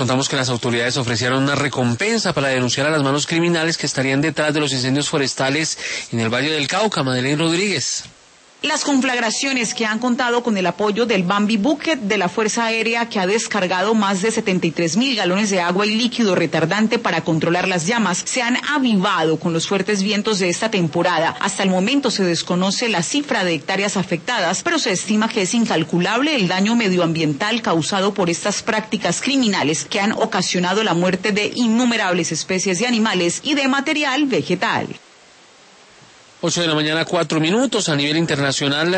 Contamos que las autoridades ofrecieron una recompensa para denunciar a las manos criminales que estarían detrás de los incendios forestales en el Valle del Cauca. Madeleine Rodríguez. Las conflagraciones que han contado con el apoyo del Bambi Bucket de la Fuerza Aérea, que ha descargado más de 73.000 galones de agua y líquido retardante para controlar las llamas, se han avivado con los fuertes vientos de esta temporada. Hasta el momento se desconoce la cifra de hectáreas afectadas, pero se estima que es incalculable el daño medioambiental causado por estas prácticas criminales que han ocasionado la muerte de innumerables especies de animales y de material vegetal. 8 de la mañana, 4 minutos. A nivel internacional,